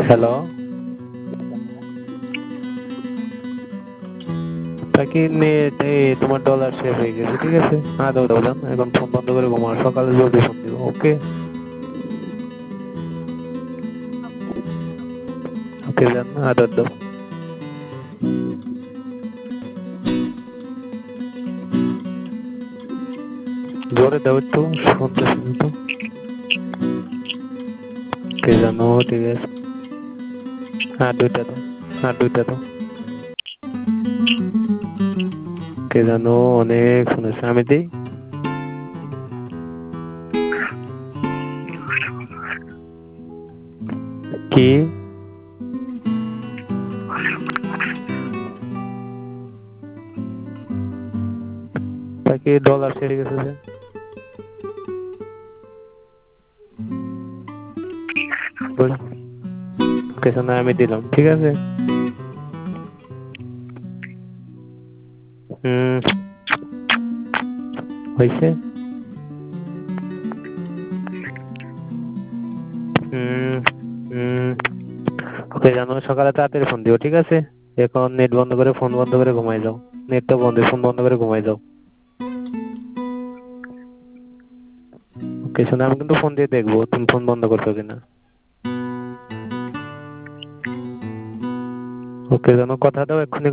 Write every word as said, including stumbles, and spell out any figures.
Hello. তা কি net এ তোমার ডলার শেষ হয়ে গেছে, ঠিক আছে? আদাও দাও যান, এখন ফোন বন্ধ করে ঘুমাও, সকালে জলদি ফোন দিও, ওকে? ওকে যান, আদার দাও। জোরে দাও একটু, শুনতেছি না তো। কে জানো, ঠিক আছে। আর দুইটা দাও, আর দুইটা দাও। কে জানো, অনেক শুনেছে, আমি দিই। কি? তা কি ডলার ছেড়ে গেছে যে? বল। কিছু না, আমি দিলাম, ঠিক আছে? হুম। হয়েছে? হুম। হুম। ওকে জানো, সকালে তাড়াতাড়ি ফোন দিও, ঠিক আছে? এখন নেট বন্ধ করে, ফোন বন্ধ করে ঘুমাই যাও। নেটটা বন্ধ, ফোন বন্ধ করে ঘুমাই যাও। ওকে শোনো, আমি কিন্তু ফোন দিয়ে দেখবো তুমি ফোন বন্ধ করছো কিনা। ওকে জানো, কথা দাও এক্ষুনি।